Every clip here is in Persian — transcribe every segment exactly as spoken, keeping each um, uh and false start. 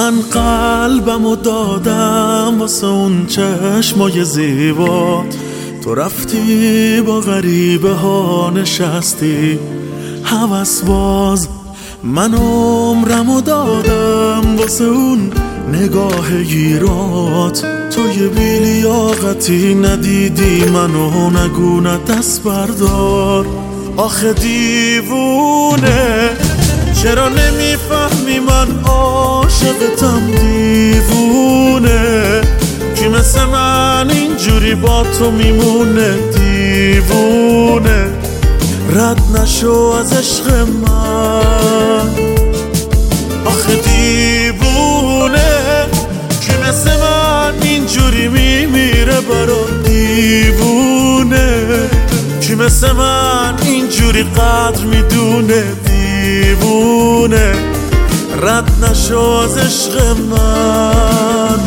من قلبمو دادم واسه اون چشمای زیبات، تو رفتی با غریبه ها نشستی هوس باز. من عمرمو دادم واسه اون نگاه گیرات، تو یه بیلیاقتی ندیدی منو نگونه دست بردار. آخه دیوونه چرا نمیفهمی من عاشقتم، دیوونه کی مثل من اینجوری با تو میمونه، دیوونه رد نشو از عشق من. آخه دیوونه کی مثل من اینجوری میمیره برات، دیوونه کی مثل من اینجوری قدر میدونه، دیوونه رد نشو از عشق من.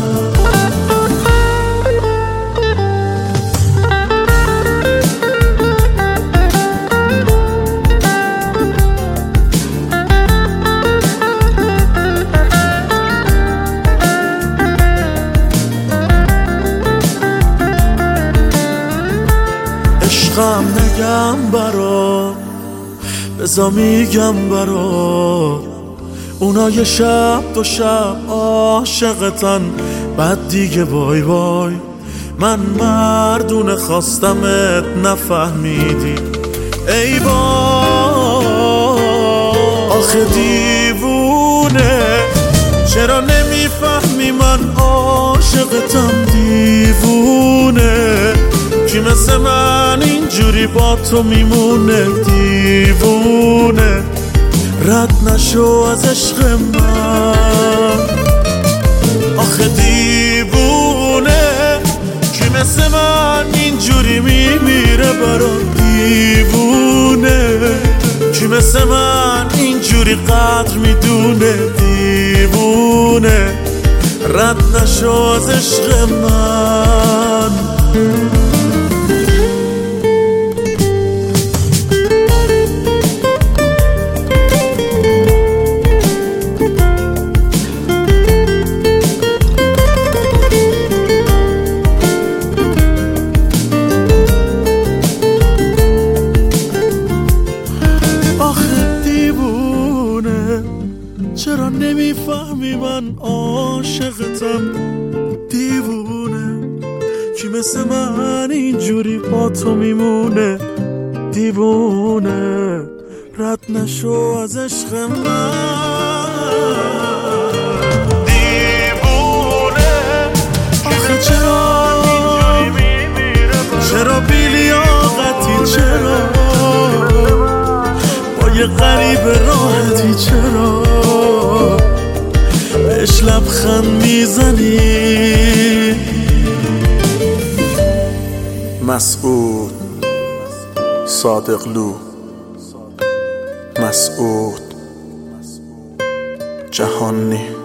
عشقم نگم برات، بزا میگم برات، اونا یه شب دو شب عاشقتن بعد دیگه بای بای. من مردونه خواستمت نفهمیدی ای بای. آخه دیوونه چرا نمیفهمی من عاشقتم، دیوونه کی مثل من اینجوری با تو میمونه، دیوونه رد نشو از عشق من. آخه دیوونه کی مثل من اینجوری میمیره برات، دیوونه کی مثل من اینجوری قدر میدونه، دیوونه رد نشو از عشق من. چرا نمیفهمی من عاشقتم، دیوونه کی مثل من اینجوری با تو میمونه، دیوونه رد نشو از عشق من. دیوونه آخه چرا چرا بیلیاقتی، چرا با یه غریب راحتی، چرا بهش لبخند میزنی. مسعود صادقلو، مسعود جهانی.